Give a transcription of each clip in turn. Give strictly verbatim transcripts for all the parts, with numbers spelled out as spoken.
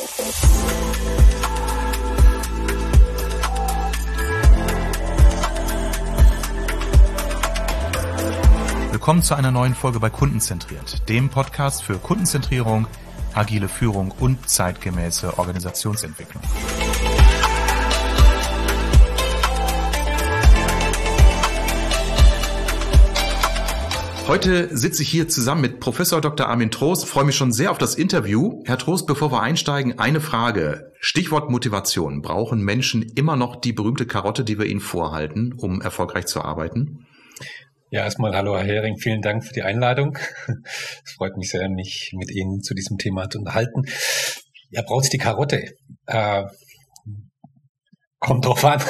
Willkommen zu einer neuen Folge bei Kundenzentriert, dem Podcast für Kundenzentrierung, agile Führung und zeitgemäße Organisationsentwicklung. Heute sitze ich hier zusammen mit Professor Doktor Armin Trost, freue mich schon sehr auf das Interview. Herr Trost, bevor wir einsteigen, eine Frage. Stichwort Motivation. Brauchen Menschen immer noch die berühmte Karotte, die wir ihnen vorhalten, um erfolgreich zu arbeiten? Ja, erstmal hallo Herr Hering, vielen Dank für die Einladung. Es freut mich sehr, mich mit Ihnen zu diesem Thema zu unterhalten. Ja, braucht's die Karotte? Äh, kommt drauf an.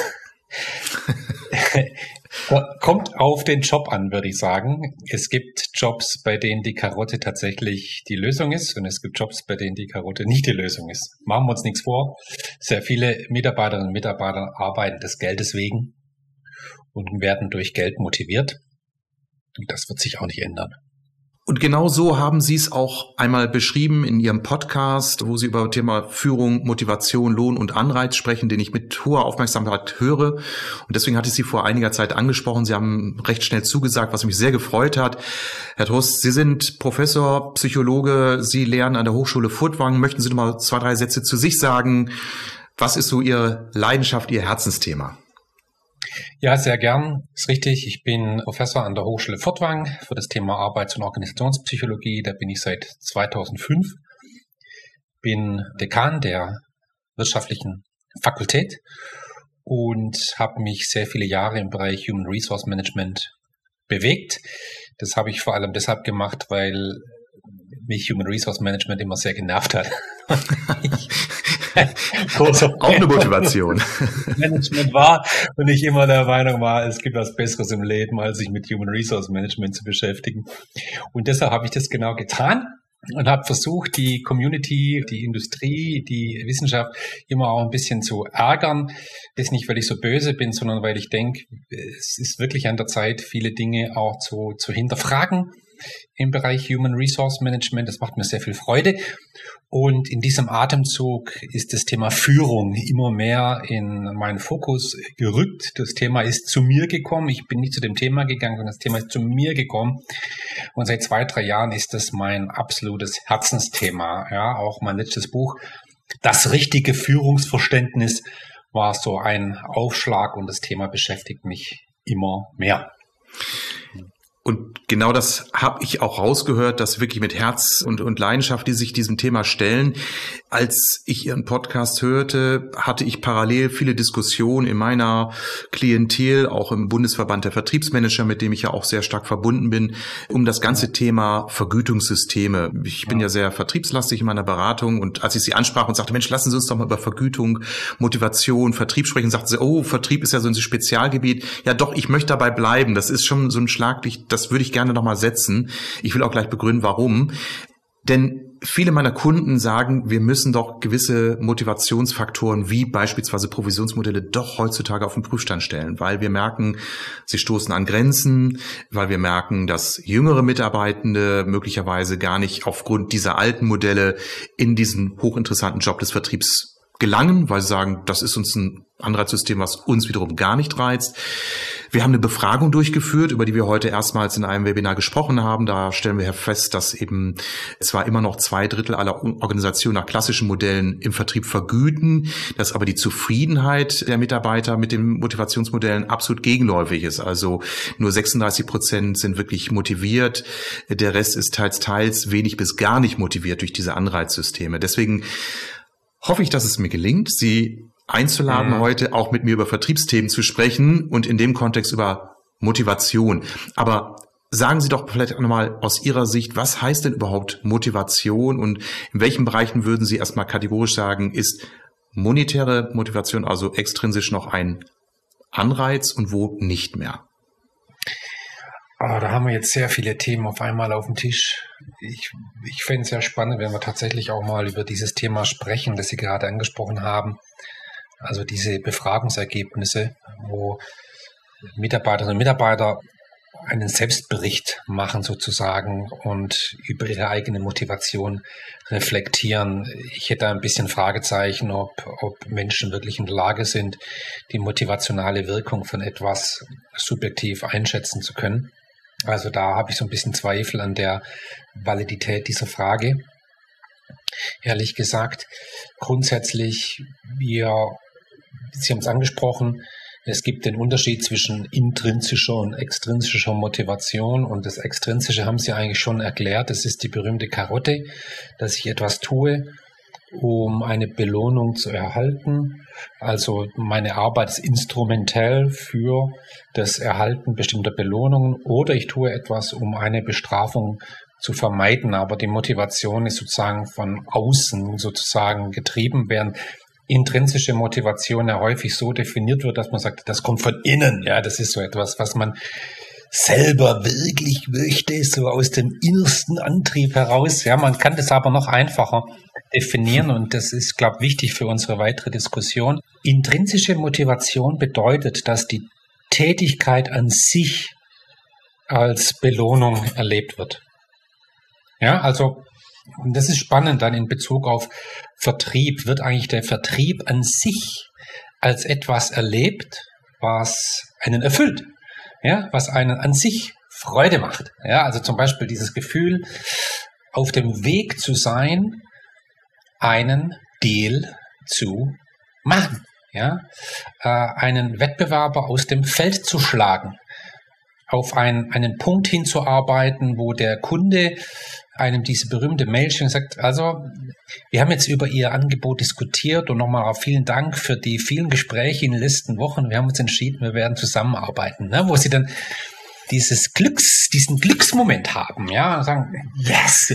Kommt auf den Job an, würde ich sagen. Es gibt Jobs, bei denen die Karotte tatsächlich die Lösung ist, und es gibt Jobs, bei denen die Karotte nicht die Lösung ist. Machen wir uns nichts vor. Sehr viele Mitarbeiterinnen und Mitarbeiter arbeiten des Geldes wegen und werden durch Geld motiviert. Und das wird sich auch nicht ändern. Und genau so haben Sie es auch einmal beschrieben in Ihrem Podcast, wo Sie über das Thema Führung, Motivation, Lohn und Anreiz sprechen, den ich mit hoher Aufmerksamkeit höre. Und deswegen hatte ich Sie vor einiger Zeit angesprochen. Sie haben recht schnell zugesagt, was mich sehr gefreut hat. Herr Trost, Sie sind Professor, Psychologe, Sie lehren an der Hochschule Furtwangen. Möchten Sie noch mal zwei, drei Sätze zu sich sagen? Was ist so Ihre Leidenschaft, Ihr Herzensthema? Ja, sehr gern. Ist richtig. Ich bin Professor an der Hochschule Furtwangen für das Thema Arbeits- und Organisationspsychologie. Da bin ich seit zweitausendfünf. Bin Dekan der wirtschaftlichen Fakultät und habe mich sehr viele Jahre im Bereich Human Resource Management bewegt. Das habe ich vor allem deshalb gemacht, weil mich Human Resource Management immer sehr genervt hat. Auch eine Motivation. Management war und ich immer der Meinung war, es gibt was Besseres im Leben, als sich mit Human Resource Management zu beschäftigen. Und deshalb habe ich das genau getan und habe versucht, die Community, die Industrie, die Wissenschaft immer auch ein bisschen zu ärgern. Das nicht, weil ich so böse bin, sondern weil ich denke, es ist wirklich an der Zeit, viele Dinge auch zu, zu hinterfragen im Bereich Human Resource Management. Das macht mir sehr viel Freude. Und in diesem Atemzug ist das Thema Führung immer mehr in meinen Fokus gerückt. Das Thema ist zu mir gekommen. Ich bin nicht zu dem Thema gegangen, sondern das Thema ist zu mir gekommen. Und seit zwei, drei Jahren ist das mein absolutes Herzensthema. Ja, auch mein letztes Buch, Das richtige Führungsverständnis, war so ein Aufschlag und das Thema beschäftigt mich immer mehr. Und genau das habe ich auch rausgehört, dass wirklich mit Herz und, und Leidenschaft, die sich diesem Thema stellen. Als ich Ihren Podcast hörte, hatte ich parallel viele Diskussionen in meiner Klientel, auch im Bundesverband der Vertriebsmanager, mit dem ich ja auch sehr stark verbunden bin, um das ganze Thema Vergütungssysteme. Ich bin ja sehr vertriebslastig in meiner Beratung, und als ich Sie ansprach und sagte, Mensch, lassen Sie uns doch mal über Vergütung, Motivation, Vertrieb sprechen, sagten Sie, oh, Vertrieb ist ja so ein Spezialgebiet. Ja doch, ich möchte dabei bleiben. Das ist schon so ein Schlaglicht. Das würde ich gerne nochmal setzen. Ich will auch gleich begründen, warum. Denn viele meiner Kunden sagen, wir müssen doch gewisse Motivationsfaktoren wie beispielsweise Provisionsmodelle doch heutzutage auf den Prüfstand stellen, weil wir merken, sie stoßen an Grenzen, weil wir merken, dass jüngere Mitarbeitende möglicherweise gar nicht aufgrund dieser alten Modelle in diesen hochinteressanten Job des Vertriebs gelangen, weil sie sagen, das ist uns ein Anreizsystem, was uns wiederum gar nicht reizt. Wir haben eine Befragung durchgeführt, über die wir heute erstmals in einem Webinar gesprochen haben. Da stellen wir fest, dass eben zwar immer noch zwei Drittel aller Organisationen nach klassischen Modellen im Vertrieb vergüten, dass aber die Zufriedenheit der Mitarbeiter mit den Motivationsmodellen absolut gegenläufig ist. Also nur sechsunddreißig Prozent sind wirklich motiviert. Der Rest ist teils, teils wenig bis gar nicht motiviert durch diese Anreizsysteme. Deswegen hoffe ich, dass es mir gelingt, Sie einzuladen, mhm. heute auch mit mir über Vertriebsthemen zu sprechen und in dem Kontext über Motivation. Aber sagen Sie doch vielleicht auch nochmal aus Ihrer Sicht, was heißt denn überhaupt Motivation und in welchen Bereichen würden Sie erstmal kategorisch sagen, ist monetäre Motivation, also extrinsisch, noch ein Anreiz und wo nicht mehr? Oh, da haben wir jetzt sehr viele Themen auf einmal auf dem Tisch. Ich, ich fände es sehr spannend, wenn wir tatsächlich auch mal über dieses Thema sprechen, das Sie gerade angesprochen haben. Also diese Befragungsergebnisse, wo Mitarbeiterinnen und Mitarbeiter einen Selbstbericht machen sozusagen und über ihre eigene Motivation reflektieren. Ich hätte ein bisschen Fragezeichen, ob, ob Menschen wirklich in der Lage sind, die motivationale Wirkung von etwas subjektiv einschätzen zu können. Also da habe ich so ein bisschen Zweifel an der Validität dieser Frage. Ehrlich gesagt, grundsätzlich, wir, Sie haben es angesprochen, es gibt den Unterschied zwischen intrinsischer und extrinsischer Motivation, und das Extrinsische haben Sie eigentlich schon erklärt. Das ist die berühmte Karotte, dass ich etwas tue, um eine Belohnung zu erhalten. Also meine Arbeit ist instrumentell für das Erhalten bestimmter Belohnungen, oder ich tue etwas, um eine Bestrafung zu vermeiden. Aber die Motivation ist sozusagen von außen sozusagen getrieben, während intrinsische Motivation ja häufig so definiert wird, dass man sagt, das kommt von innen. Ja, das ist so etwas, was man selber wirklich möchte, so aus dem innersten Antrieb heraus. Ja, man kann das aber noch einfacher definieren, und das ist, glaube ich, wichtig für unsere weitere Diskussion. Intrinsische Motivation bedeutet, dass die Tätigkeit an sich als Belohnung erlebt wird. Ja, also und das ist spannend dann in Bezug auf Vertrieb. Wird eigentlich der Vertrieb an sich als etwas erlebt, was einen erfüllt, ja, was einen an sich Freude macht. Ja, also zum Beispiel dieses Gefühl, auf dem Weg zu sein, einen Deal zu machen, ja, äh, einen Wettbewerber aus dem Feld zu schlagen, auf einen, einen Punkt hinzuarbeiten, wo der Kunde einem diese berühmte Mail schickt und sagt, also wir haben jetzt über Ihr Angebot diskutiert und nochmal auch vielen Dank für die vielen Gespräche in den letzten Wochen. Wir haben uns entschieden, wir werden zusammenarbeiten, ne? Wo Sie dann dieses Glücks, diesen Glücksmoment haben, ja, und sagen, yes,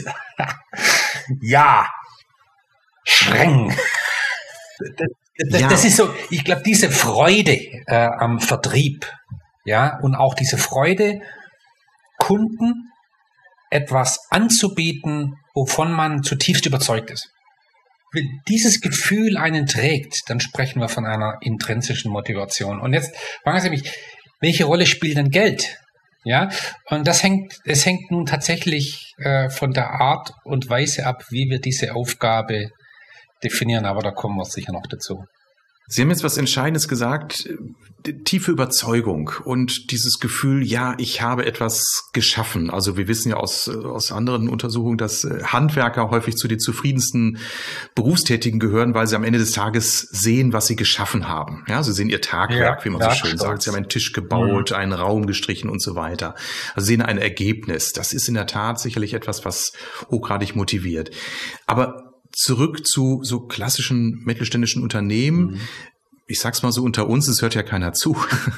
ja, streng. Das, das, ja. das ist so, ich glaube, diese Freude äh, am Vertrieb, ja, und auch diese Freude, Kunden etwas anzubieten, wovon man zutiefst überzeugt ist. Wenn dieses Gefühl einen trägt, dann sprechen wir von einer intrinsischen Motivation. Und jetzt fragen Sie mich, welche Rolle spielt denn Geld? Ja, und das hängt, es hängt nun tatsächlich äh, von der Art und Weise ab, wie wir diese Aufgabe definieren, aber da kommen wir sicher noch dazu. Sie haben jetzt was Entscheidendes gesagt, tiefe Überzeugung und dieses Gefühl, ja, ich habe etwas geschaffen. Also wir wissen ja aus, aus anderen Untersuchungen, dass Handwerker häufig zu den zufriedensten Berufstätigen gehören, weil sie am Ende des Tages sehen, was sie geschaffen haben. Ja, sie sehen ihr Tagwerk, ja, wie man so schön stolz. sagt. Sie haben einen Tisch gebaut, mhm. einen Raum gestrichen und so weiter. Also sehen ein Ergebnis. Das ist in der Tat sicherlich etwas, was hochgradig motiviert. Aber zurück zu so klassischen mittelständischen Unternehmen. Mhm. Ich sag's mal so unter uns, es hört ja keiner zu.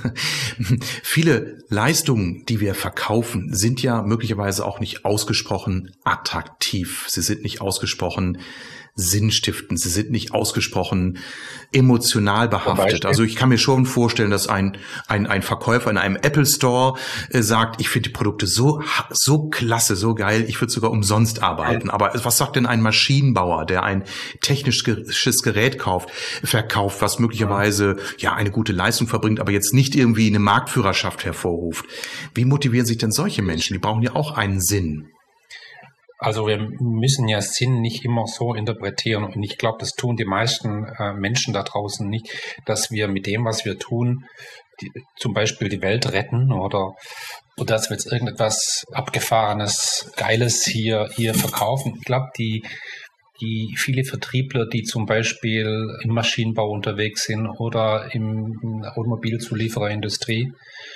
Viele Leistungen, die wir verkaufen, sind ja möglicherweise auch nicht ausgesprochen attraktiv. Sie sind nicht ausgesprochen sinnstiftend. Sie sind nicht ausgesprochen emotional behaftet. Also ich kann mir schon vorstellen, dass ein ein, ein Verkäufer in einem Apple Store äh, sagt, ich finde die Produkte so so klasse, so geil, ich würde sogar umsonst arbeiten. Aber was sagt denn ein Maschinenbauer, der ein technisches Gerät kauft, verkauft, was möglicherweise ja eine gute Leistung verbringt, aber jetzt nicht irgendwie eine Marktführerschaft hervorruft? Wie motivieren sich denn solche Menschen? Die brauchen ja auch einen Sinn. Also wir müssen ja Sinn nicht immer so interpretieren, und ich glaube, das tun die meisten äh, Menschen da draußen nicht, dass wir mit dem, was wir tun, die, zum Beispiel die Welt retten oder, oder dass wir jetzt irgendetwas Abgefahrenes, Geiles hier, hier verkaufen. Ich glaube, die, die viele Vertriebler, die zum Beispiel im Maschinenbau unterwegs sind oder im, in der Automobilzuliefererindustrie,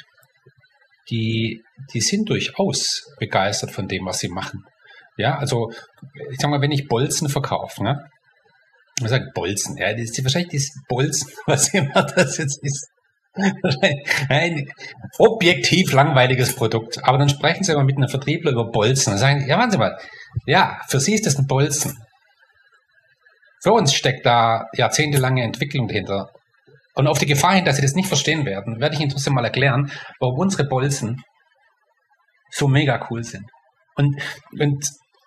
die, die sind durchaus begeistert von dem, was sie machen. Ja, also ich sag mal, wenn ich Bolzen verkaufe, ne? Man sagt Bolzen, ja, das ist wahrscheinlich das Bolzen, was immer das jetzt ist. Ein objektiv langweiliges Produkt. Aber dann sprechen Sie aber mit einem Vertriebler über Bolzen und sagen, ja, warten Sie mal, ja, für Sie ist das ein Bolzen. Für uns steckt da jahrzehntelange Entwicklung dahinter. Und auf die Gefahr hin, dass Sie das nicht verstehen werden, werde ich Ihnen trotzdem mal erklären, warum unsere Bolzen so mega cool sind. Und, und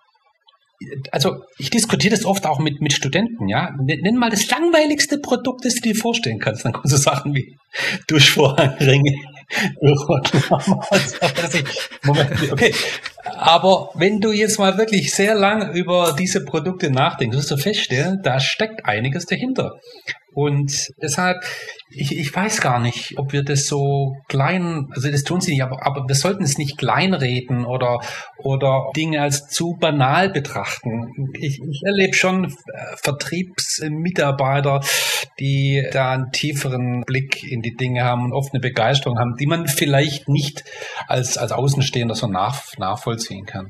also ich diskutiere das oft auch mit, mit Studenten, ja. Nenn mal das langweiligste Produkt, das du dir vorstellen kannst. Dann kommen so Sachen wie Duschvorhangringe. Moment, okay. Aber wenn du jetzt mal wirklich sehr lang über diese Produkte nachdenkst, wirst du feststellen, da steckt einiges dahinter. Und deshalb, ich, ich weiß gar nicht, ob wir das so klein, also das tun sie nicht, aber, aber wir sollten es nicht kleinreden oder, oder Dinge als zu banal betrachten. Ich, ich erlebe schon Vertriebsmitarbeiter, die da einen tieferen Blick in die Dinge haben und oft eine Begeisterung haben, die man vielleicht nicht als, als Außenstehender so nach, nachvollziehen kann.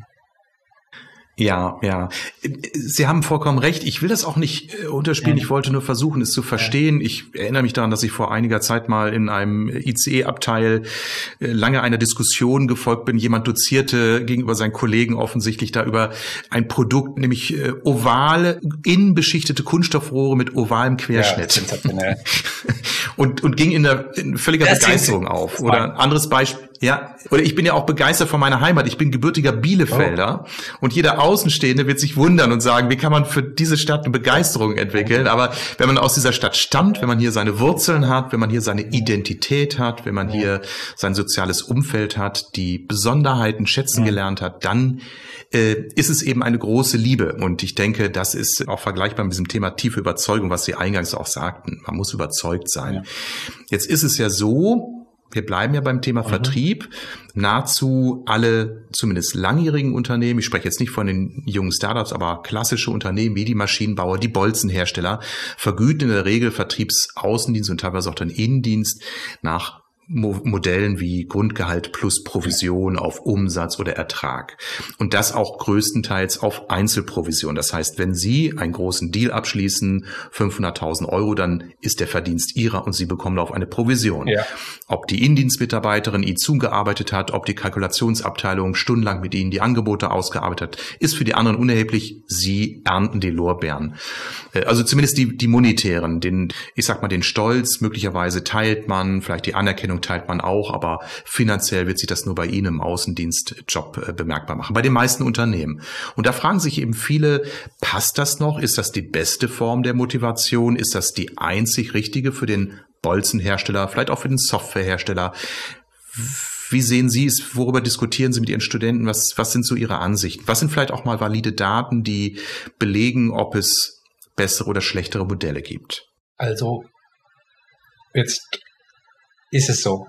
Ja, ja. Sie haben vollkommen recht. Ich will das auch nicht äh, unterspielen. Ja. Ich wollte nur versuchen, es zu verstehen. Ja. Ich erinnere mich daran, dass ich vor einiger Zeit mal in einem I C E-Abteil äh, lange einer Diskussion gefolgt bin. Jemand dozierte gegenüber seinen Kollegen offensichtlich da über ein Produkt, nämlich äh, ovale, innenbeschichtete Kunststoffrohre mit ovalem Querschnitt. Ja, und, und ging in, der, in völliger das Begeisterung auf. Oder ein anderes Beispiel. Ja, oder ich bin ja auch begeistert von meiner Heimat. Ich bin gebürtiger Bielefelder oh. und jeder Außenstehende wird sich wundern und sagen, wie kann man für diese Stadt eine Begeisterung entwickeln? Aber wenn man aus dieser Stadt stammt, wenn man hier seine Wurzeln hat, wenn man hier seine Identität hat, wenn man hier sein soziales Umfeld hat, die Besonderheiten schätzen gelernt hat, dann äh, ist es eben eine große Liebe. Und ich denke, das ist auch vergleichbar mit diesem Thema tiefe Überzeugung, was Sie eingangs auch sagten. Man muss überzeugt sein. Ja. Jetzt ist es ja so, wir bleiben ja beim Thema mhm. Vertrieb. Nahezu alle, zumindest langjährigen Unternehmen, ich spreche jetzt nicht von den jungen Startups, aber klassische Unternehmen wie die Maschinenbauer, die Bolzenhersteller, vergüten in der Regel Vertriebsaußendienst und teilweise auch den Innendienst nach Mo- Modellen wie Grundgehalt plus Provision auf Umsatz oder Ertrag. Und das auch größtenteils auf Einzelprovision. Das heißt, wenn Sie einen großen Deal abschließen, fünfhunderttausend Euro, dann ist der Verdienst Ihrer und Sie bekommen auf eine Provision. Ja. Ob die Innendienstmitarbeiterin Ihnen zugearbeitet hat, ob die Kalkulationsabteilung stundenlang mit Ihnen die Angebote ausgearbeitet hat, ist für die anderen unerheblich. Sie ernten die Lorbeeren. Also zumindest die, die monetären, den, ich sag mal, den Stolz, möglicherweise teilt man, vielleicht die Anerkennung teilt man auch, aber finanziell wird sich das nur bei Ihnen im Außendienstjob äh, bemerkbar machen, bei den meisten Unternehmen. Und da fragen sich eben viele, passt das noch? Ist das die beste Form der Motivation? Ist das die einzig richtige für den Bolzenhersteller, vielleicht auch für den Softwarehersteller? Wie sehen Sie es? Worüber diskutieren Sie mit Ihren Studenten? Was, was sind so Ihre Ansichten? Was sind vielleicht auch mal valide Daten, die belegen, ob es bessere oder schlechtere Modelle gibt? Also, jetzt ist es so,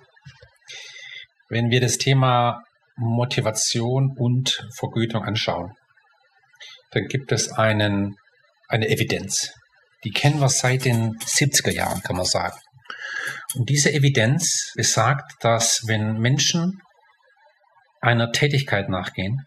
wenn wir das Thema Motivation und Vergütung anschauen, dann gibt es einen, eine Evidenz. Die kennen wir seit den siebziger Jahren, kann man sagen. Und diese Evidenz besagt, dass wenn Menschen einer Tätigkeit nachgehen,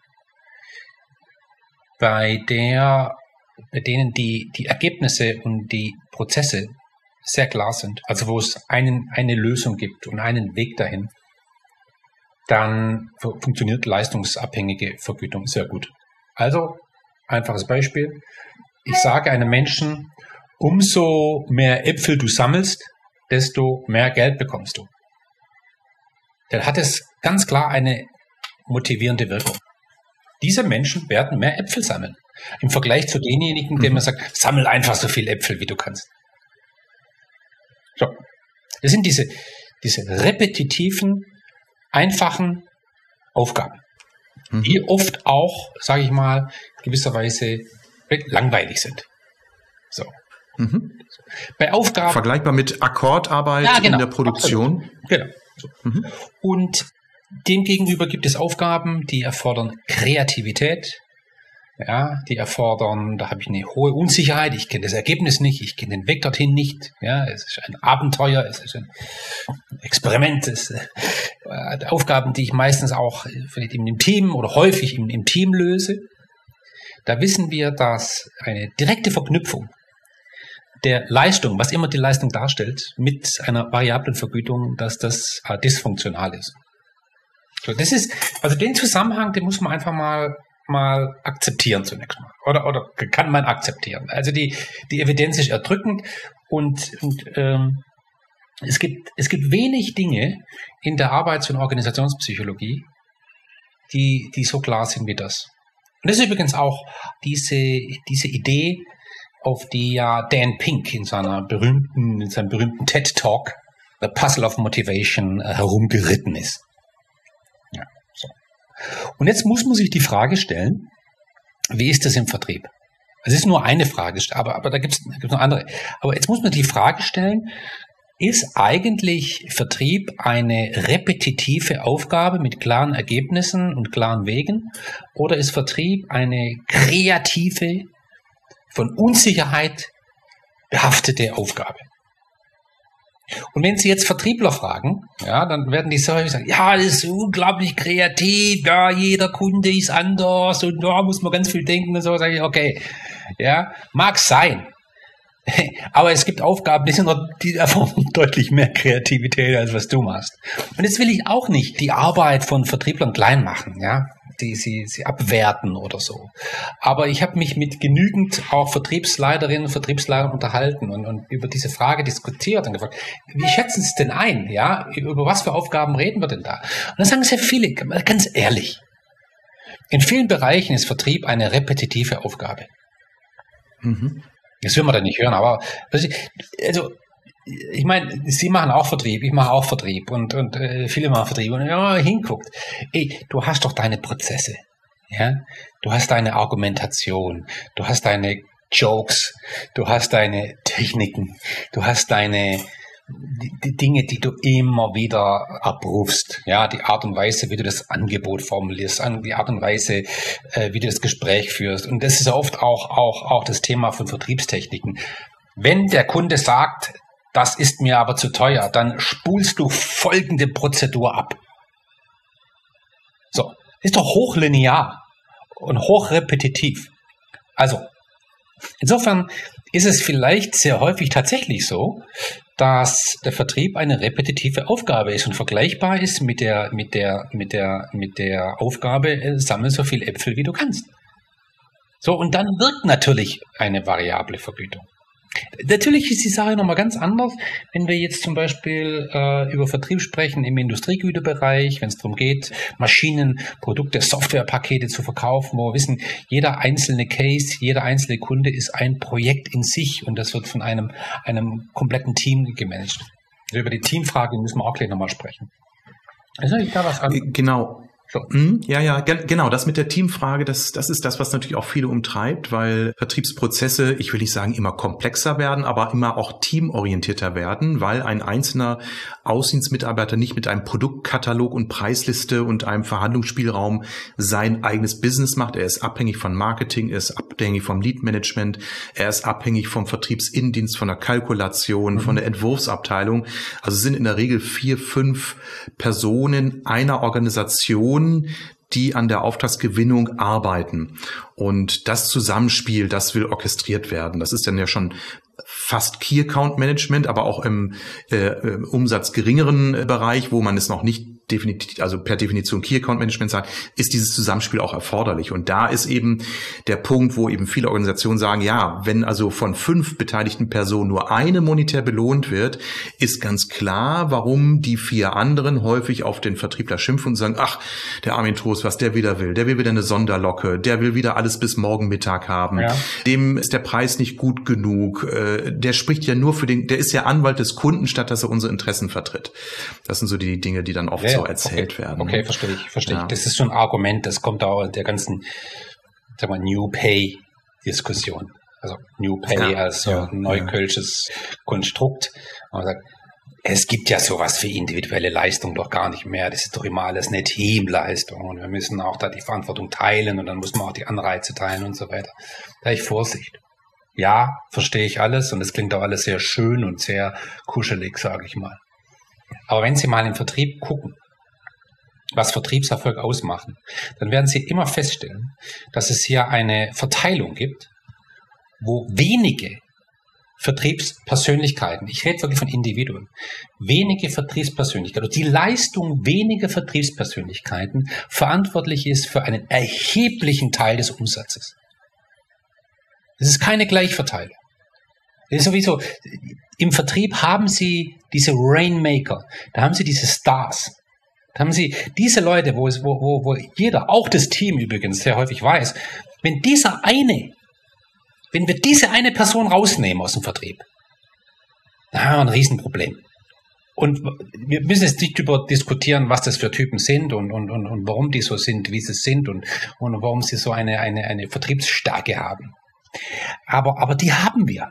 bei der, bei denen die, die Ergebnisse und die Prozesse sehr klar sind, also wo es einen, eine Lösung gibt und einen Weg dahin, dann funktioniert leistungsabhängige Vergütung sehr gut. Also, einfaches Beispiel. Ich sage einem Menschen, umso mehr Äpfel du sammelst, desto mehr Geld bekommst du. Dann hat es ganz klar eine motivierende Wirkung. Diese Menschen werden mehr Äpfel sammeln. Im Vergleich zu denjenigen, denen man sagt, sammel einfach so viel Äpfel, wie du kannst. So. Das sind diese, diese repetitiven, einfachen Aufgaben, mhm. die oft auch, sage ich mal, gewisserweise langweilig sind. So. Mhm. Bei Aufgaben. Vergleichbar mit Akkordarbeit ja, genau, in der Produktion. Absolut. Genau. So. Mhm. Und demgegenüber gibt es Aufgaben, die erfordern Kreativität. Ja, die erfordern, da habe ich eine hohe Unsicherheit, ich kenne das Ergebnis nicht, ich kenne den Weg dorthin nicht. Ja, es ist ein Abenteuer, es ist ein Experiment, es ist äh, Aufgaben, die ich meistens auch vielleicht im Team oder häufig im, im Team löse. Da wissen wir, dass eine direkte Verknüpfung der Leistung, was immer die Leistung darstellt, mit einer variablen Vergütung, dass das äh, dysfunktional ist. So, das ist, also den Zusammenhang, den muss man einfach mal mal akzeptieren zunächst mal. Oder, oder kann man akzeptieren. Also die, die Evidenz ist erdrückend und, und ähm, es gibt, es gibt wenig Dinge in der Arbeits- und Organisationspsychologie, die, die so klar sind wie das. Und das ist übrigens auch diese, diese Idee, auf die ja Dan Pink in seiner berühmten, in seinem berühmten TED Talk The Puzzle of Motivation äh, herumgeritten ist. Ja, so. Und jetzt muss man sich die Frage stellen, wie ist das im Vertrieb? Es ist nur eine Frage, aber, aber da gibt es noch andere. Aber jetzt muss man die Frage stellen, ist eigentlich Vertrieb eine repetitive Aufgabe mit klaren Ergebnissen und klaren Wegen? Oder ist Vertrieb eine kreative, von Unsicherheit behaftete Aufgabe? Und wenn Sie jetzt Vertriebler fragen, ja, dann werden die so häufig sagen, ja, das ist unglaublich kreativ, ja, jeder Kunde ist anders und da muss man ganz viel denken und so. Sage ich, okay, ja, mag sein. Aber es gibt Aufgaben, die sind noch, die erfordern deutlich mehr Kreativität, als was du machst. Und jetzt will ich auch nicht die Arbeit von Vertrieblern klein machen, ja, die sie, sie abwerten oder so. Aber ich habe mich mit genügend auch Vertriebsleiterinnen und Vertriebsleitern unterhalten und, und über diese Frage diskutiert und gefragt, wie schätzen Sie es denn ein, ja, über was für Aufgaben reden wir denn da? Und dann sagen sehr viele, ganz ehrlich, in vielen Bereichen ist Vertrieb eine repetitive Aufgabe. Mhm. Das will man dann nicht hören, aber also ich meine, Sie machen auch Vertrieb, ich mache auch Vertrieb und und äh, viele machen Vertrieb und wenn man hinguckt, ey, du hast doch deine Prozesse, ja, du hast deine Argumentation, du hast deine Jokes, du hast deine Techniken, du hast deine Die, die Dinge, die du immer wieder abrufst, ja, die Art und Weise, wie du das Angebot formulierst, die Art und Weise, äh, wie du das Gespräch führst. Und das ist oft auch, auch, auch das Thema von Vertriebstechniken. Wenn der Kunde sagt, das ist mir aber zu teuer, dann spulst du folgende Prozedur ab. So, ist doch hochlinear und hochrepetitiv. Also, insofern ist es vielleicht sehr häufig tatsächlich so, dass der Vertrieb eine repetitive Aufgabe ist und vergleichbar ist mit der, mit der, mit der, mit der Aufgabe, äh, sammle so viel Äpfel, wie du kannst. So, und dann wirkt natürlich eine variable Vergütung. Natürlich ist die Sache nochmal ganz anders, wenn wir jetzt zum Beispiel äh, über Vertrieb sprechen im Industriegüterbereich, wenn es darum geht, Maschinen, Produkte, Softwarepakete zu verkaufen, wo wir wissen, jeder einzelne Case, jeder einzelne Kunde ist ein Projekt in sich und das wird von einem, einem kompletten Team gemanagt. Also über die Teamfrage müssen wir auch gleich nochmal sprechen. Also ich da was an. Genau. So. Ja, ja, genau. Das mit der Teamfrage, das, das ist das, was natürlich auch viele umtreibt, weil Vertriebsprozesse, ich will nicht sagen immer komplexer werden, aber immer auch teamorientierter werden, weil ein einzelner Außendienstmitarbeiter nicht mit einem Produktkatalog und Preisliste und einem Verhandlungsspielraum sein eigenes Business macht. Er ist abhängig von Marketing, er ist abhängig vom Lead-Management, er ist abhängig vom Vertriebsinnendienst, von der Kalkulation, mhm. von der Entwurfsabteilung. Also es sind in der Regel vier, fünf Personen einer Organisation, die an der Auftragsgewinnung arbeiten. Und das Zusammenspiel, das will orchestriert werden. Das ist dann ja schon fast Key Account Management, aber auch im äh, Umsatz geringeren Bereich, wo man es noch nicht definitiv, also per Definition Key Account Management sagt, ist dieses Zusammenspiel auch erforderlich. Und da ist eben der Punkt, wo eben viele Organisationen sagen, ja, wenn also von fünf beteiligten Personen nur eine monetär belohnt wird, ist ganz klar, warum die vier anderen häufig auf den Vertriebler schimpfen und sagen, ach, der Armin Trost, was der wieder will, der will wieder eine Sonderlocke, der will wieder alles bis morgen Mittag haben, ja. Dem ist der Preis nicht gut genug, der spricht ja nur für den, der ist ja Anwalt des Kunden, statt dass er unsere Interessen vertritt. Das sind so die Dinge, die dann oft ja, so erzählt okay, werden. Okay, verstehe ich, verstehe ja. ich. Das ist so ein Argument, das kommt auch in der ganzen, sag mal, New Pay Diskussion. Also New Pay ja, als so ja, ein neukölsches ja. Konstrukt. Man sagt, es gibt ja sowas wie individuelle Leistung doch gar nicht mehr. Das ist doch immer alles eine Teamleistung und wir müssen auch da die Verantwortung teilen und dann muss man auch die Anreize teilen und so weiter. Da habe ich Vorsicht. Ja, verstehe ich alles und es klingt auch alles sehr schön und sehr kuschelig, sage ich mal. Aber wenn Sie mal im Vertrieb gucken, was Vertriebserfolg ausmachen, dann werden Sie immer feststellen, dass es hier eine Verteilung gibt, wo wenige Vertriebspersönlichkeiten, ich rede wirklich von Individuen, wenige Vertriebspersönlichkeiten, also die Leistung weniger Vertriebspersönlichkeiten verantwortlich ist für einen erheblichen Teil des Umsatzes. Das ist keine Gleichverteilung. Das ist sowieso, im Vertrieb haben Sie diese Rainmaker, da haben Sie diese Stars, da haben Sie diese Leute, wo, es, wo, wo, wo jeder, auch das Team übrigens sehr häufig weiß, wenn dieser eine, wenn wir diese eine Person rausnehmen aus dem Vertrieb, dann haben wir ein Riesenproblem. Und wir müssen jetzt nicht über diskutieren, was das für Typen sind und, und, und, und warum die so sind, wie sie sind und, und warum sie so eine, eine, eine Vertriebsstärke haben. Aber, aber die haben wir.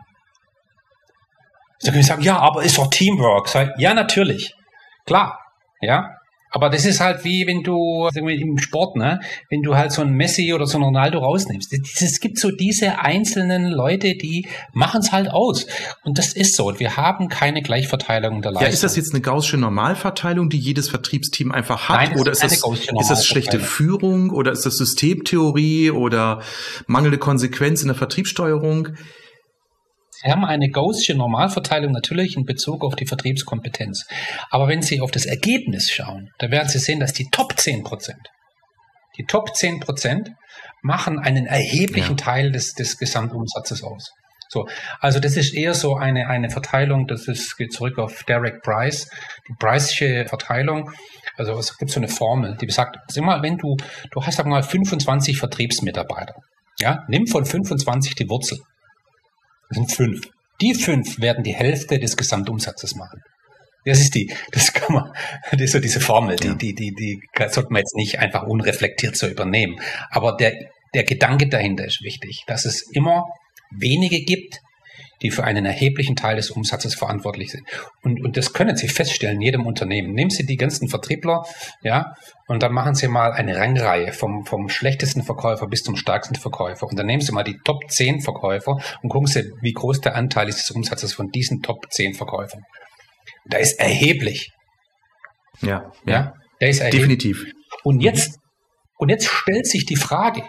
So können wir sagen, ja, aber ist doch Teamwork. Ja, natürlich. Klar. Ja. Aber das ist halt wie wenn du sagen wir, im Sport, ne, wenn du halt so einen Messi oder so einen Ronaldo rausnimmst. Es gibt so diese einzelnen Leute, die machen es halt aus. Und das ist so. Und wir haben keine Gleichverteilung der Leistung. Ja, ist das jetzt eine gaußsche Normalverteilung, die jedes Vertriebsteam einfach hat? Nein, oder ist das, ist das schlechte Führung? Oder ist das Systemtheorie? Oder mangelnde Konsequenz in der Vertriebssteuerung? Sie haben eine gaußsche Normalverteilung natürlich in Bezug auf die Vertriebskompetenz. Aber wenn Sie auf das Ergebnis schauen, da werden Sie sehen, dass die Top zehn Prozent, die Top zehn Prozent machen einen erheblichen ja. Teil des, des Gesamtumsatzes aus. So, also das ist eher so eine, eine Verteilung, das ist, geht zurück auf Derek Price, die Price'sche Verteilung. Also es gibt so eine Formel, die besagt, sag mal, wenn du, du hast sag mal fünfundzwanzig Vertriebsmitarbeiter, ja, nimm von fünfundzwanzig die Wurzel. Das sind fünf. Die fünf werden die Hälfte des Gesamtumsatzes machen. Das ist die, das kann man, das ist so diese Formel, die, die, die, die sollte man jetzt nicht einfach unreflektiert so übernehmen. Aber der, der Gedanke dahinter ist wichtig, dass es immer wenige gibt, die für einen erheblichen Teil des Umsatzes verantwortlich sind. Und, und das können Sie feststellen in jedem Unternehmen. Nehmen Sie die ganzen Vertriebler, ja, und dann machen Sie mal eine Rangreihe vom, vom schlechtesten Verkäufer bis zum stärksten Verkäufer. Und dann nehmen Sie mal die Top zehn Verkäufer und gucken Sie, wie groß der Anteil ist des Umsatzes von diesen Top zehn Verkäufern. Da ist erheblich. Ja, ja, ja der ist erheblich. Definitiv. Und jetzt, und jetzt stellt sich die Frage,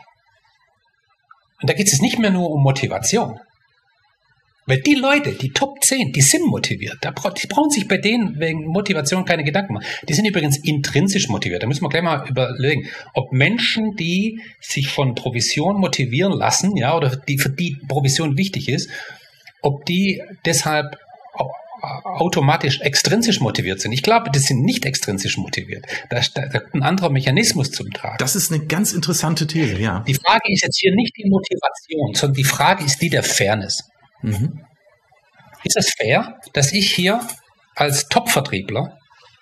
und da geht es nicht mehr nur um Motivation. Weil die Leute, die Top zehn, die sind motiviert. Da bra- die brauchen sich bei denen wegen Motivation keine Gedanken machen. Die sind übrigens intrinsisch motiviert. Da müssen wir gleich mal überlegen, ob Menschen, die sich von Provision motivieren lassen, ja, oder die, für die Provision wichtig ist, ob die deshalb automatisch extrinsisch motiviert sind. Ich glaube, das sind nicht extrinsisch motiviert. Da, da, da kommt ein anderer Mechanismus zum Tragen. Das ist eine ganz interessante These, ja. Die Frage ist jetzt hier nicht die Motivation, sondern die Frage ist die der Fairness. Mhm. Ist es fair, dass ich hier als Top-Vertriebler,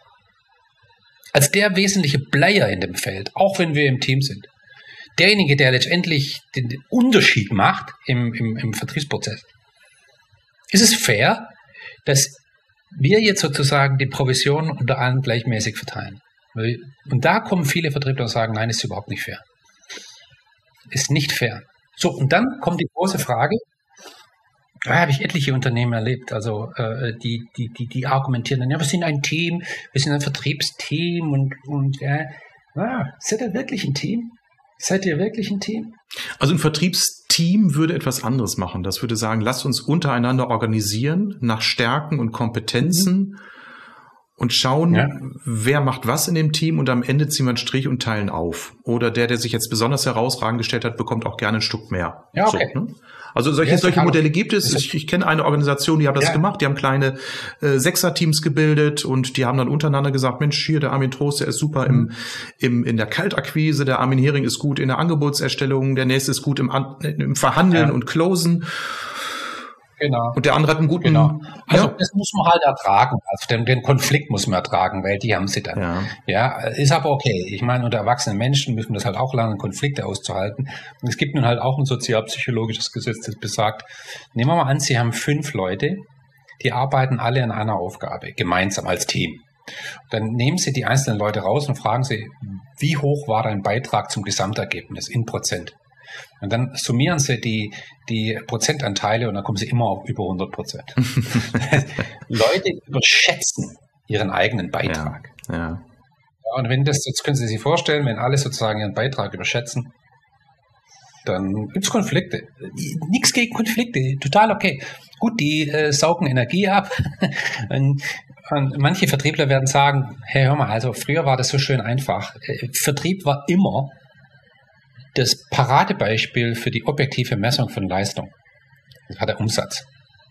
als der wesentliche Player in dem Feld, auch wenn wir im Team sind, derjenige, der letztendlich den Unterschied macht im, im, im Vertriebsprozess, ist es fair, dass wir jetzt sozusagen die Provision unter allen gleichmäßig verteilen? Und da kommen viele Vertriebler und sagen, nein, ist überhaupt nicht fair. Ist nicht fair. So, und dann kommt die große Frage, da habe ich etliche Unternehmen erlebt, also äh, die, die, die, die argumentieren dann, ja, wir sind ein Team, wir sind ein Vertriebsteam und, und ja, ja, seid ihr wirklich ein Team? Seid ihr wirklich ein Team? Also ein Vertriebsteam würde etwas anderes machen. Das würde sagen, lasst uns untereinander organisieren nach Stärken und Kompetenzen mhm. und schauen, ja. wer macht was in dem Team und am Ende ziehen wir einen Strich und teilen auf. Oder der, der sich jetzt besonders herausragend gestellt hat, bekommt auch gerne ein Stück mehr. Ja, okay. So, ne? Also solche, solche Modelle gibt es. Ich, ich kenne eine Organisation, die hat das ja. gemacht. Die haben kleine äh, Sechser-Teams gebildet und die haben dann untereinander gesagt, Mensch, hier der Armin Trost, der ist super mhm. im, im in der Kaltakquise, der Armin Hering ist gut in der Angebotserstellung, der nächste ist gut im, im Verhandeln ja. und Closen. Genau. Und der andere hat einen guten... Genau. Also ja. das muss man halt ertragen. Also den, den Konflikt muss man ertragen, weil die haben sie dann. Ja. ja, ist aber okay. Ich meine, unter erwachsenen Menschen müssen das halt auch lernen, Konflikte auszuhalten. Und es gibt nun halt auch ein sozialpsychologisches Gesetz, das besagt, nehmen wir mal an, Sie haben fünf Leute, die arbeiten alle an einer Aufgabe, gemeinsam als Team. Dann nehmen Sie die einzelnen Leute raus und fragen Sie, wie hoch war dein Beitrag zum Gesamtergebnis in Prozent? Und dann summieren Sie die, die Prozentanteile und dann kommen Sie immer auf über hundert Prozent. Leute überschätzen ihren eigenen Beitrag. Ja, ja. Ja, und wenn das, jetzt können Sie sich vorstellen, wenn alle sozusagen ihren Beitrag überschätzen, dann gibt es Konflikte. Nichts gegen Konflikte, total okay. Gut, die äh, saugen Energie ab. und, und manche Vertriebler werden sagen, hey, hör mal, also früher war das so schön einfach. Vertrieb war immer das Paradebeispiel für die objektive Messung von Leistung. Das war der Umsatz.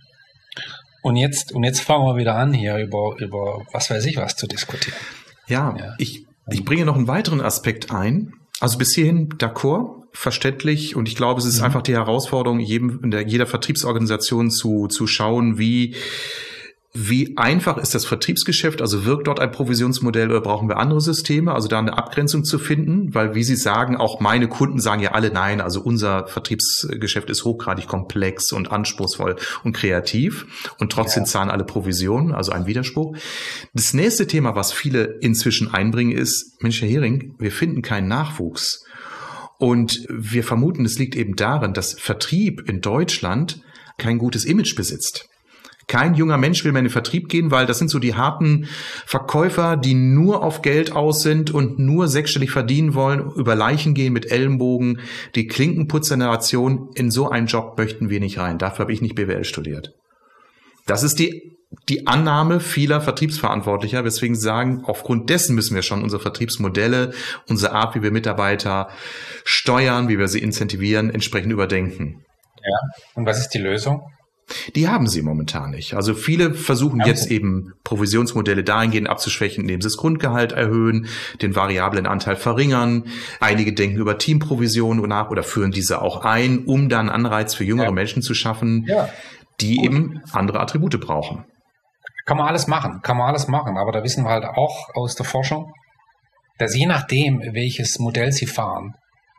Und jetzt, und jetzt fangen wir wieder an, hier über, über was weiß ich was zu diskutieren. Ja, ja. Ich, ich bringe noch einen weiteren Aspekt ein. Also bis hierhin d'accord, verständlich. Und ich glaube, es ist mhm. einfach die Herausforderung, jedem, in der, jeder Vertriebsorganisation zu, zu schauen, wie Wie einfach ist das Vertriebsgeschäft? Also wirkt dort ein Provisionsmodell oder brauchen wir andere Systeme? Also da eine Abgrenzung zu finden, weil wie Sie sagen, auch meine Kunden sagen ja alle nein, also unser Vertriebsgeschäft ist hochgradig komplex und anspruchsvoll und kreativ und trotzdem ja. zahlen alle Provisionen, also ein Widerspruch. Das nächste Thema, was viele inzwischen einbringen, ist, Mensch, Herr Hering, wir finden keinen Nachwuchs. Und wir vermuten, es liegt eben darin, dass Vertrieb in Deutschland kein gutes Image besitzt. Kein junger Mensch will mehr in den Vertrieb gehen, weil das sind so die harten Verkäufer, die nur auf Geld aus sind und nur sechsstellig verdienen wollen, über Leichen gehen mit Ellenbogen. Die Klinkenputzgeneration, in so einen Job möchten wir nicht rein. Dafür habe ich nicht B W L studiert. Das ist die, die Annahme vieler Vertriebsverantwortlicher, weswegen sie sagen, aufgrund dessen müssen wir schon unsere Vertriebsmodelle, unsere Art, wie wir Mitarbeiter steuern, wie wir sie incentivieren, entsprechend überdenken. Ja, und was ist die Lösung? Die haben sie momentan nicht. Also viele versuchen okay. jetzt eben Provisionsmodelle dahingehend abzuschwächen, indem sie das Grundgehalt erhöhen, den variablen Anteil verringern. Einige denken über Teamprovisionen nach oder führen diese auch ein, um dann Anreiz für jüngere ja. Menschen zu schaffen, ja. die Gut. eben andere Attribute brauchen. Kann man alles machen, kann man alles machen. Aber da wissen wir halt auch aus der Forschung, dass je nachdem, welches Modell sie fahren,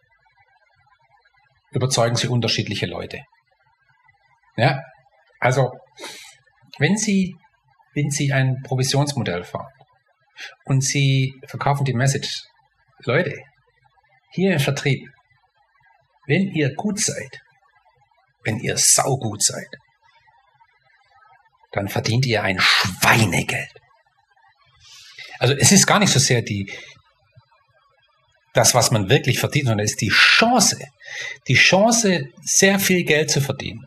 überzeugen sie unterschiedliche Leute. Ja, also wenn Sie, wenn Sie ein Provisionsmodell fahren und Sie verkaufen die Message, Leute, hier im Vertrieb, wenn ihr gut seid, wenn ihr saugut seid, dann verdient ihr ein Schweinegeld. Also es ist gar nicht so sehr die das, was man wirklich verdient, sondern es ist die Chance, die Chance, sehr viel Geld zu verdienen.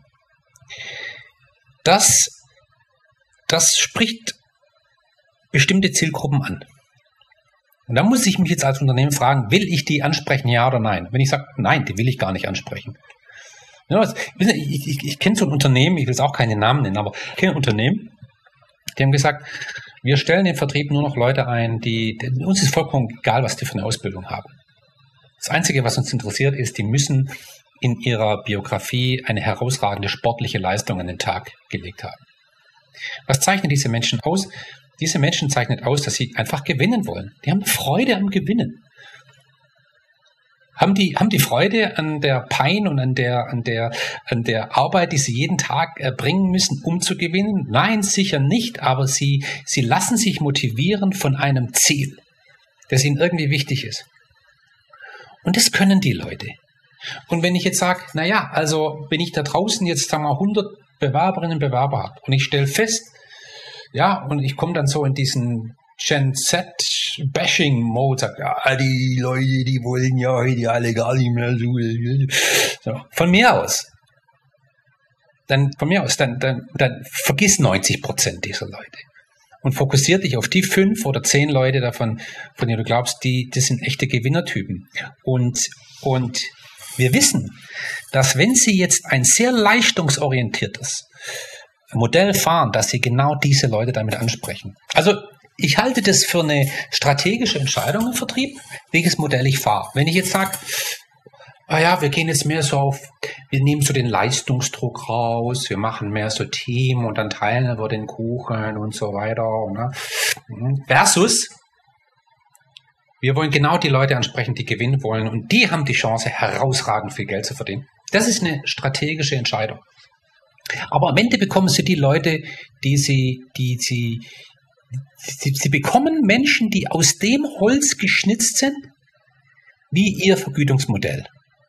Das, das spricht bestimmte Zielgruppen an. Und da muss ich mich jetzt als Unternehmen fragen, will ich die ansprechen, ja oder nein? Wenn ich sage, nein, die will ich gar nicht ansprechen. Ja, ich ich, ich kenne so ein Unternehmen, ich will jetzt auch keine Namen nennen, aber ich kenne ein Unternehmen, die haben gesagt, wir stellen im Vertrieb nur noch Leute ein, die, die uns ist vollkommen egal, was die für eine Ausbildung haben. Das Einzige, was uns interessiert, ist, die müssen in ihrer Biografie eine herausragende sportliche Leistung an den Tag gelegt haben. Was zeichnet diese Menschen aus? Diese Menschen zeichnet aus, dass sie einfach gewinnen wollen. Die haben Freude am Gewinnen. Haben die, haben die Freude an der Pein und an der, an der, an der Arbeit, die sie jeden Tag erbringen müssen, um zu gewinnen? Nein, sicher nicht, aber sie, sie lassen sich motivieren von einem Ziel, das ihnen irgendwie wichtig ist. Und das können die Leute. Und wenn ich jetzt sage, naja, also wenn ich da draußen jetzt sagen wir hundert Bewerberinnen und Bewerber habe und ich stelle fest, ja, und ich komme dann so in diesen Gen Z-Bashing-Mode, sagt, ja, die Leute, die wollen ja heute alle gar nicht mehr so. so. Von mir aus. Dann, von mir aus, dann, dann, dann vergiss neunzig Prozent dieser Leute. Und fokussier dich auf die fünf oder zehn Leute davon, von denen du glaubst, die, das sind echte Gewinnertypen. Und, und wir wissen, dass wenn sie jetzt ein sehr leistungsorientiertes Modell fahren, dass sie genau diese Leute damit ansprechen. Also ich halte das für eine strategische Entscheidung im Vertrieb, welches Modell ich fahre. Wenn ich jetzt sage, ah ja, wir gehen jetzt mehr so auf, wir nehmen so den Leistungsdruck raus, wir machen mehr so Team und dann teilen wir den Kuchen und so weiter. Ne? Versus, wir wollen genau die Leute ansprechen, die gewinnen wollen und die haben die Chance, herausragend viel Geld zu verdienen. Das ist eine strategische Entscheidung. Aber am Ende bekommen sie die Leute, die sie, die sie, sie, sie bekommen Menschen, die aus dem Holz geschnitzt sind, wie ihr Vergütungsmodell.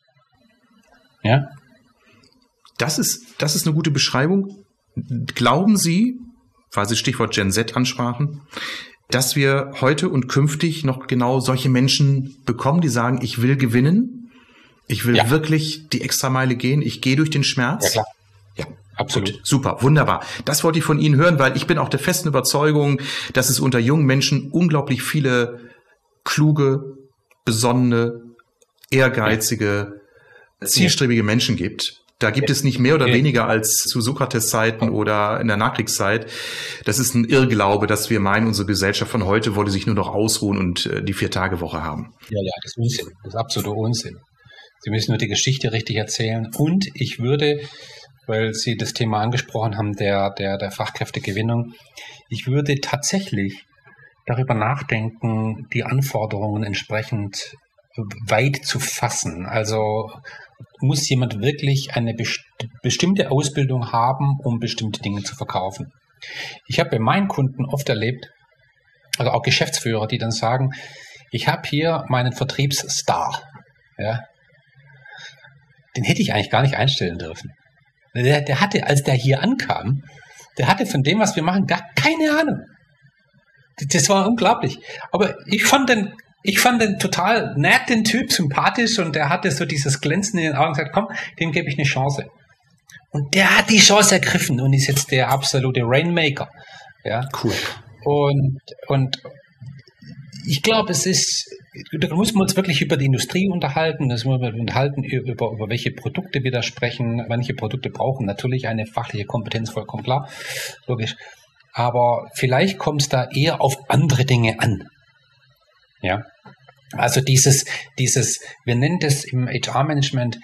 Ja? Das ist, das ist eine gute Beschreibung. Glauben Sie, weil Sie Stichwort Gen Z ansprachen, dass wir heute und künftig noch genau solche Menschen bekommen, die sagen, ich will gewinnen, ich will ja. wirklich die Extrameile gehen, ich gehe durch den Schmerz? Ja, klar. Ja, absolut. Gut, super, wunderbar. Das wollte ich von Ihnen hören, weil ich bin auch der festen Überzeugung, dass es unter jungen Menschen unglaublich viele kluge, besonnene, ehrgeizige, ja. zielstrebige ja. Menschen gibt. Da gibt ja. es nicht mehr oder ja. weniger als zu Sokrates-Zeiten oder in der Nachkriegszeit. Das ist ein Irrglaube, dass wir meinen, unsere Gesellschaft von heute wolle sich nur noch ausruhen und die Vier-Tage-Woche haben. Ja, ja, das ist Unsinn. Das ist absoluter Unsinn. Sie müssen nur die Geschichte richtig erzählen. Und ich würde weil Sie das Thema angesprochen haben, der, der, der Fachkräftegewinnung. Ich würde tatsächlich darüber nachdenken, die Anforderungen entsprechend weit zu fassen. Also muss jemand wirklich eine best- bestimmte Ausbildung haben, um bestimmte Dinge zu verkaufen. Ich habe bei meinen Kunden oft erlebt, also auch Geschäftsführer, die dann sagen, ich habe hier meinen Vertriebsstar, ja, den hätte ich eigentlich gar nicht einstellen dürfen. Der, der hatte, als der hier ankam, der hatte von dem, was wir machen, gar keine Ahnung. Das war unglaublich. Aber ich fand den, ich fand den total nett, den Typ, sympathisch, und der hatte so dieses Glänzen in den Augen und gesagt, komm, dem gebe ich eine Chance. Und der hat die Chance ergriffen und ist jetzt der absolute Rainmaker. Ja. Cool. Und, und ich glaube, es ist, da müssen wir uns wirklich über die Industrie unterhalten, das müssen wir unterhalten über, über welche Produkte wir da sprechen, manche Produkte brauchen natürlich eine fachliche Kompetenz, vollkommen klar, logisch. Aber vielleicht kommt es da eher auf andere Dinge an. Ja. Also dieses, dieses, wir nennen das im H R-Management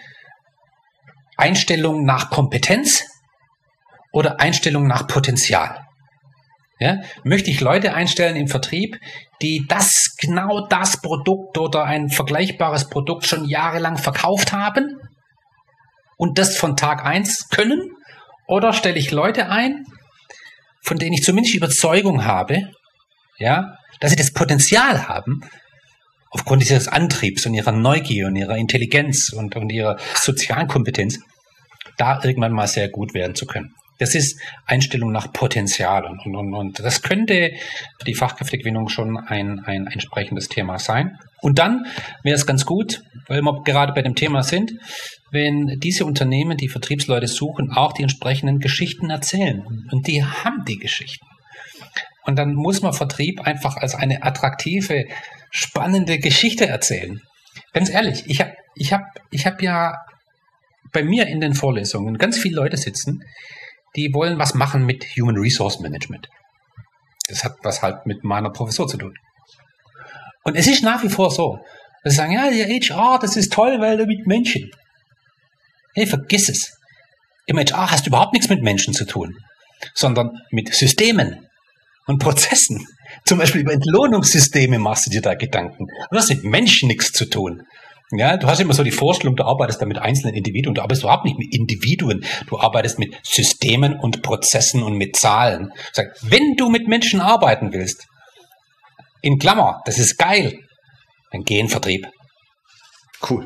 Einstellung nach Kompetenz oder Einstellung nach Potenzial. Ja, möchte ich Leute einstellen im Vertrieb, die das, genau das Produkt oder ein vergleichbares Produkt schon jahrelang verkauft haben und das von Tag eins können? Oder stelle ich Leute ein, von denen ich zumindest die Überzeugung habe, ja, dass sie das Potenzial haben, aufgrund dieses Antriebs und ihrer Neugier und ihrer Intelligenz und, und ihrer sozialen Kompetenz, da irgendwann mal sehr gut werden zu können. Das ist Einstellung nach Potenzial und, und, und das könnte für die Fachkräftegewinnung schon ein, ein entsprechendes Thema sein. Und dann wäre es ganz gut, weil wir gerade bei dem Thema sind, wenn diese Unternehmen, die Vertriebsleute suchen, auch die entsprechenden Geschichten erzählen. Und die haben die Geschichten. Und dann muss man Vertrieb einfach als eine attraktive, spannende Geschichte erzählen. Ganz ehrlich, ich habe ich hab, ich hab ja bei mir in den Vorlesungen ganz viele Leute sitzen, die wollen was machen mit Human Resource Management. Das hat was halt mit meiner Professur zu tun. Und es ist nach wie vor so, dass sie sagen, ja, der H R, das ist toll, weil du mit Menschen. Hey, vergiss es. Im H R hast du überhaupt nichts mit Menschen zu tun, sondern mit Systemen und Prozessen. Zum Beispiel über Entlohnungssysteme machst du dir da Gedanken. Und das hat mit Menschen nichts zu tun. Ja, du hast immer so die Vorstellung, du arbeitest da mit einzelnen Individuen, du arbeitest überhaupt nicht mit Individuen, du arbeitest mit Systemen und Prozessen und mit Zahlen. Sag, wenn du mit Menschen arbeiten willst, in Klammer, das ist geil, dann geh in Vertrieb. Cool.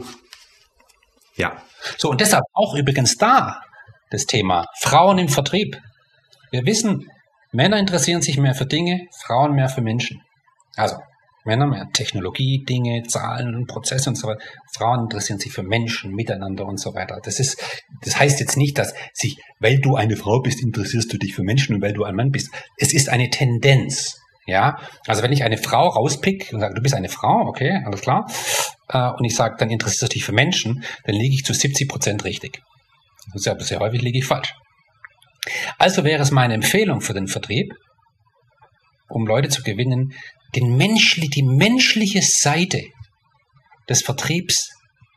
Ja. So, und deshalb auch übrigens da das Thema Frauen im Vertrieb. Wir wissen, Männer interessieren sich mehr für Dinge, Frauen mehr für Menschen. Also, Männer mehr Technologie, Dinge, Zahlen und Prozesse und so weiter. Frauen interessieren sich für Menschen, miteinander und so weiter. Das ist, das heißt jetzt nicht, dass sich, weil du eine Frau bist, interessierst du dich für Menschen und weil du ein Mann bist. Es ist eine Tendenz. Ja, also wenn ich eine Frau rauspick und sage, du bist eine Frau, okay, alles klar, äh, und ich sage, dann interessierst du dich für Menschen, dann liege ich zu siebzig Prozent richtig. Sehr, sehr häufig liege ich falsch. Also wäre es meine Empfehlung für den Vertrieb, um Leute zu gewinnen, den menschli- die menschliche Seite des Vertriebs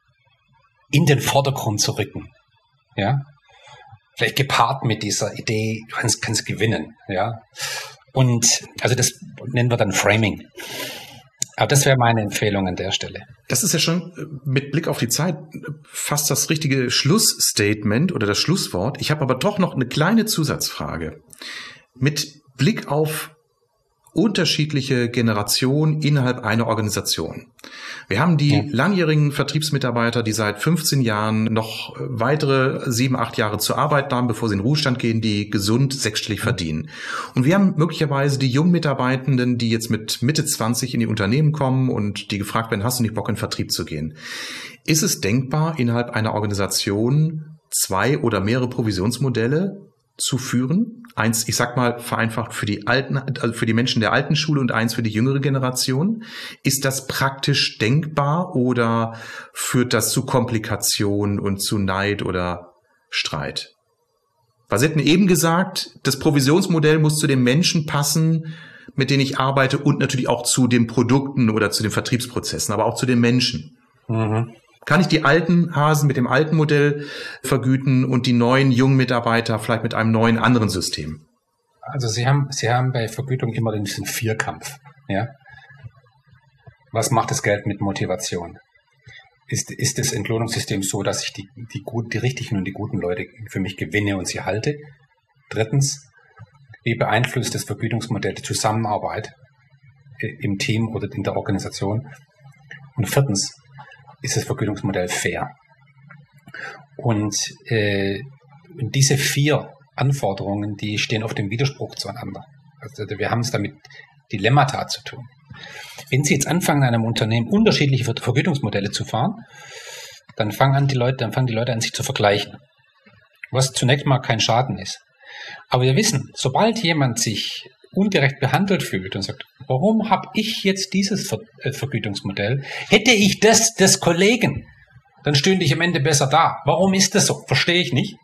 in den Vordergrund zu rücken. Ja? Vielleicht gepaart mit dieser Idee, du kannst, kannst gewinnen. Ja? Und also das nennen wir dann Framing. Aber das wäre meine Empfehlung an der Stelle. Das ist ja schon mit Blick auf die Zeit fast das richtige Schlussstatement oder das Schlusswort. Ich habe aber doch noch eine kleine Zusatzfrage. Mit Blick auf unterschiedliche Generationen innerhalb einer Organisation. Wir haben die ja. langjährigen Vertriebsmitarbeiter, die seit fünfzehn Jahren noch weitere sieben, acht Jahre zu arbeiten haben, bevor sie in den Ruhestand gehen, die gesund sechsstellig verdienen. Und wir haben möglicherweise die jungen Mitarbeitenden, die jetzt mit Mitte zwanzig in die Unternehmen kommen und die gefragt werden, hast du nicht Bock in den Vertrieb zu gehen? Ist es denkbar, innerhalb einer Organisation zwei oder mehrere Provisionsmodelle zu führen? Eins, ich sag mal vereinfacht für die alten, also für die Menschen der alten Schule und eins für die jüngere Generation. Ist das praktisch denkbar oder führt das zu Komplikationen und zu Neid oder Streit? Weil Sie hatten eben gesagt, das Provisionsmodell muss zu den Menschen passen, mit denen ich arbeite und natürlich auch zu den Produkten oder zu den Vertriebsprozessen, aber auch zu den Menschen. Mhm. Kann ich die alten Hasen mit dem alten Modell vergüten und die neuen jungen Mitarbeiter vielleicht mit einem neuen anderen System? Also Sie haben, Sie haben bei Vergütung immer diesen Vierkampf. Ja? Was macht das Geld mit Motivation? Ist, ist das Entlohnungssystem so, dass ich die, die, gut, die richtigen und die guten Leute für mich gewinne und sie halte? Drittens, wie beeinflusst das Vergütungsmodell die Zusammenarbeit im Team oder in der Organisation? Und viertens, ist das Vergütungsmodell fair? Und äh, diese vier Anforderungen, die stehen oft im Widerspruch zueinander. Also wir haben es damit Dilemmata zu tun. Wenn Sie jetzt anfangen, in einem Unternehmen unterschiedliche Vergütungsmodelle zu fahren, dann fangen an die Leute, dann fangen die Leute an, sich zu vergleichen. Was zunächst mal kein Schaden ist. Aber wir wissen, sobald jemand sich ungerecht behandelt fühlt und sagt, warum habe ich jetzt dieses Ver- äh, Vergütungsmodell? Hätte ich das des Kollegen, dann stünde ich am Ende besser da. Warum ist das so? Verstehe ich nicht.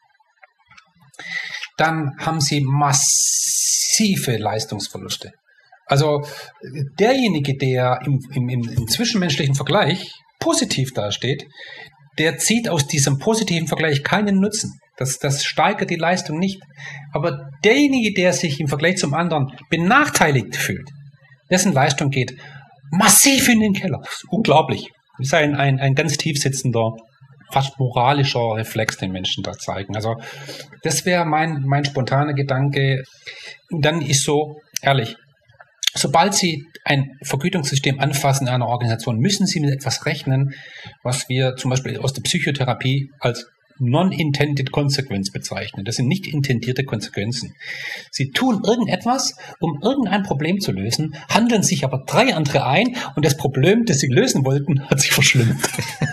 Dann haben Sie massive Leistungsverluste. Also derjenige, der im, im, im zwischenmenschlichen Vergleich positiv dasteht, der zieht aus diesem positiven Vergleich keinen Nutzen. Das, das steigert die Leistung nicht. Aber derjenige, der sich im Vergleich zum anderen benachteiligt fühlt, dessen Leistung geht massiv in den Keller. Das ist unglaublich. Das ist ein, ein, ein ganz tief sitzender, fast moralischer Reflex, den Menschen da zeigen. Also das wäre mein, mein spontaner Gedanke. Und dann ist so, ehrlich, sobald Sie ein Vergütungssystem anfassen in einer Organisation, müssen Sie mit etwas rechnen, was wir zum Beispiel aus der Psychotherapie als Non-Intended Consequence bezeichnen. Das sind nicht intendierte Konsequenzen. Sie tun irgendetwas, um irgendein Problem zu lösen, handeln sich aber drei andere ein und das Problem, das Sie lösen wollten, hat sich verschlimmert.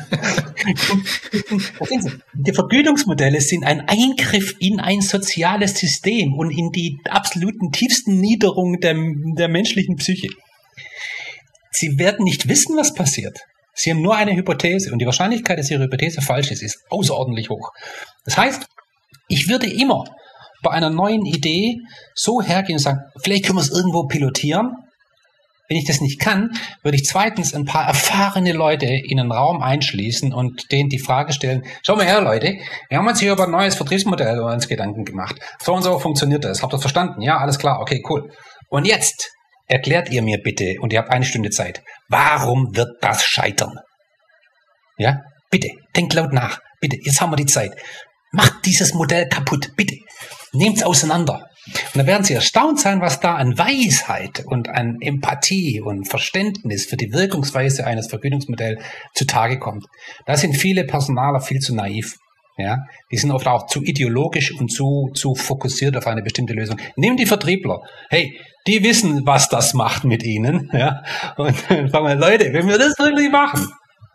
Die Vergütungsmodelle sind ein Eingriff in ein soziales System und in die absoluten tiefsten Niederungen der, der menschlichen Psyche. Sie werden nicht wissen, was passiert. Sie haben nur eine Hypothese und die Wahrscheinlichkeit, dass Ihre Hypothese falsch ist, ist außerordentlich hoch. Das heißt, ich würde immer bei einer neuen Idee so hergehen und sagen, vielleicht können wir es irgendwo pilotieren. Wenn ich das nicht kann, würde ich zweitens ein paar erfahrene Leute in einen Raum einschließen und denen die Frage stellen, schau mal her Leute, wir haben uns hier über ein neues Vertriebsmodell uns Gedanken gemacht. So und so funktioniert das. Habt ihr das verstanden? Ja, alles klar, okay, cool. Und jetzt erklärt ihr mir bitte, und ihr habt eine Stunde Zeit, warum wird das scheitern? Ja, bitte, denkt laut nach. Bitte, jetzt haben wir die Zeit. Macht dieses Modell kaputt, bitte. Nehmt es auseinander. Und dann werden Sie erstaunt sein, was da an Weisheit und an Empathie und Verständnis für die Wirkungsweise eines Vergütungsmodells zutage kommt. Da sind viele Personaler viel zu naiv. Ja, die sind oft auch zu ideologisch und zu, zu fokussiert auf eine bestimmte Lösung. Nehmen die Vertriebler. Hey, die wissen, was das macht mit ihnen. Ja, und dann fragen wir, Leute, wenn wir das wirklich machen,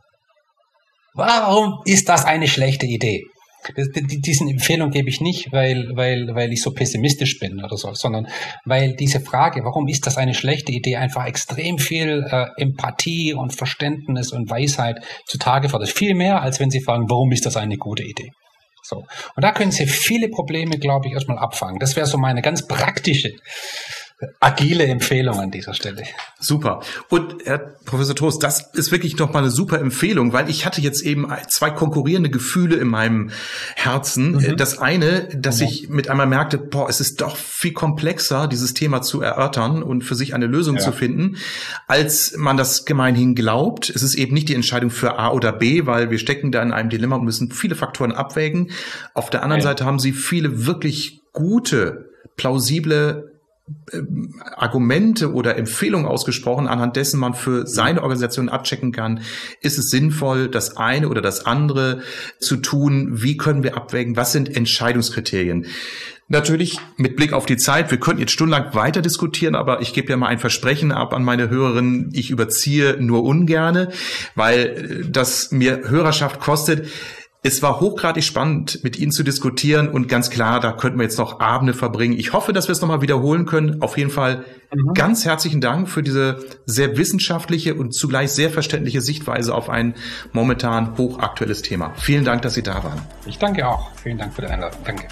warum ist das eine schlechte Idee? Diesen Empfehlung gebe ich nicht, weil, weil, weil ich so pessimistisch bin oder so, sondern weil diese Frage, warum ist das eine schlechte Idee, einfach extrem viel äh, Empathie und Verständnis und Weisheit zutage fördert. Viel mehr, als wenn Sie fragen, warum ist das eine gute Idee? So. Und da können Sie viele Probleme, glaube ich, erstmal abfangen. Das wäre so meine ganz praktische, agile Empfehlung an dieser Stelle. Super. Und Herr Professor Tost, das ist wirklich noch mal eine super Empfehlung, weil ich hatte jetzt eben zwei konkurrierende Gefühle in meinem Herzen. Mhm. Das eine, dass mhm. ich mit einmal merkte, boah, es ist doch viel komplexer, dieses Thema zu erörtern und für sich eine Lösung ja. zu finden, als man das gemeinhin glaubt. Es ist eben nicht die Entscheidung für A oder B, weil wir stecken da in einem Dilemma und müssen viele Faktoren abwägen. Auf der anderen ja. Seite haben Sie viele wirklich gute, plausible Argumente oder Empfehlungen ausgesprochen, anhand dessen man für seine Organisation abchecken kann, ist es sinnvoll, das eine oder das andere zu tun? Wie können wir abwägen? Was sind Entscheidungskriterien? Natürlich mit Blick auf die Zeit, wir könnten jetzt stundenlang weiter diskutieren, aber ich gebe ja mal ein Versprechen ab an meine Hörerinnen, ich überziehe nur ungerne, weil das mir Hörerschaft kostet. Es war hochgradig spannend, mit Ihnen zu diskutieren und ganz klar, da könnten wir jetzt noch Abende verbringen. Ich hoffe, dass wir es nochmal wiederholen können. Auf jeden Fall mhm. ganz herzlichen Dank für diese sehr wissenschaftliche und zugleich sehr verständliche Sichtweise auf ein momentan hochaktuelles Thema. Vielen Dank, dass Sie da waren. Ich danke auch. Vielen Dank für die Einladung. Danke.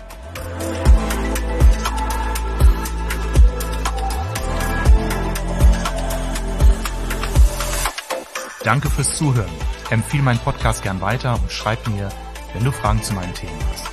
Danke fürs Zuhören. Empfehle meinen Podcast gern weiter und schreib mir, wenn du Fragen zu meinen Themen hast.